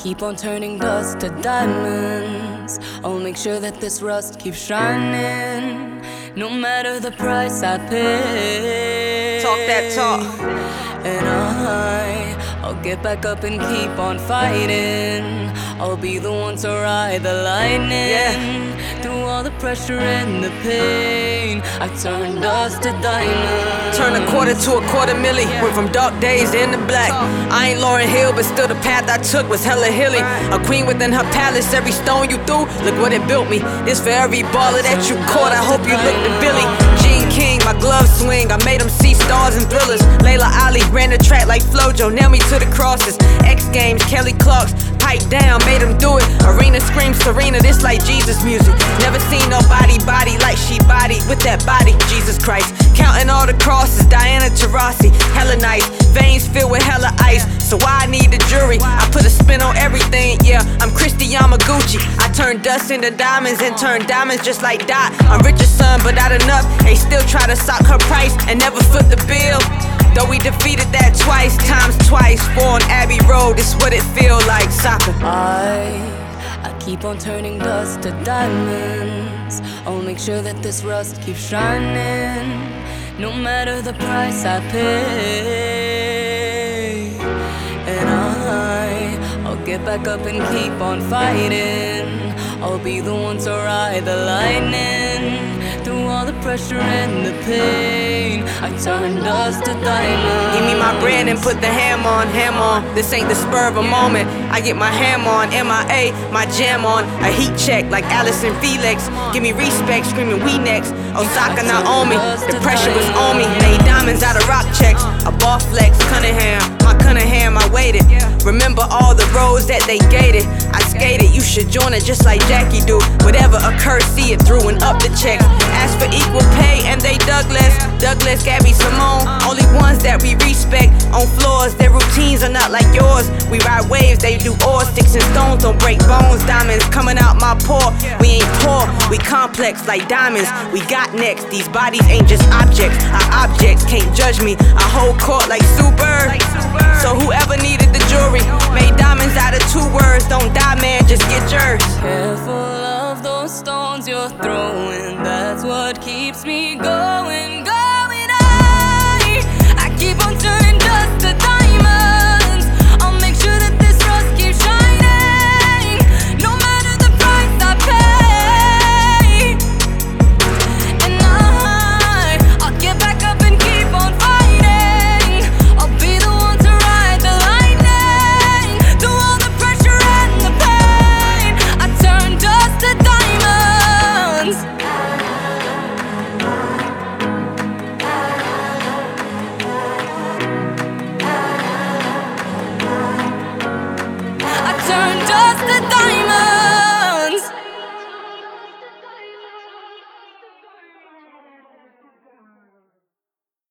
keep on turning dust to diamonds. I'll make sure that this rust keeps shining, no matter the price I pay. Talk that talk. And I'll get back up and keep on fighting. I'll be the one to ride the lightning. Through all the pressure and the pain, I turn dust to diamonds. Turn a quarter to a quarter milli. Went from dark days into black. I ain't Lauryn Hill, but still the path I took was hella hilly. A queen within her palace, every stone you threw, look what it built me. This for every baller that you caught, I hope you look to Billy Jean King, my glove swing, I made him see stars and thrillers. Layla Ali ran the track like Flojo, nailed me to the crosses. X Games, Kelly Clark's pipe down, made him do it. Arena screams Serena, this like Jesus music. Never seen nobody body like she bodied with that body, Jesus Christ. Counting all the crosses, Diana Taurasi, hella nice. Veins filled with hella ice, so why I need the jury? I put a spin on everything, yeah, I'm Christy Yamaguchi. I turn dust into diamonds and turn diamonds just like Dot. I'm Richard's son, but not enough. They still try to sock her price and never foot the bill. Though we defeated that twice, times twice. 4 on Abbey Road, it's what it feel like, soccer. I keep on turning dust to diamonds. I'll make sure that this rust keeps shining, no matter the price I pay. And I'll get back up and keep on fighting. I'll be the one to ride the lightning. Through all the pressure and the pain, I turn dust to diamonds. Give me my brand and put the ham on, ham on. This ain't the spur of a moment. I get my ham on, MIA, my jam on. A heat check like Allison Felix. Give me respect, screaming we next. Osaka Naomi, the pressure was on me. Made diamonds out of rock checks. A ball flex, Cunningham, my Cunningham, I waited. Remember all the roads that they gated. I skated, you should join it just like Jackie do. Whatever occurs, see it through and up the checks. Ask for equal pay and they Douglas, Gabby Simone, only ones that we respect. On floors, their routines are not like yours. We ride waves, they do oars. Sticks and stones don't break bones. Diamonds coming out my pore. We ain't poor, we complex like diamonds. We got next, these bodies ain't just objects. Our objects can't judge me. I hold court like Sue Bird. So whoever needed the jury made diamonds out of 2 words. Don't die, man, just get yours. Careful of those stones you're throwing, that's what keeps me going.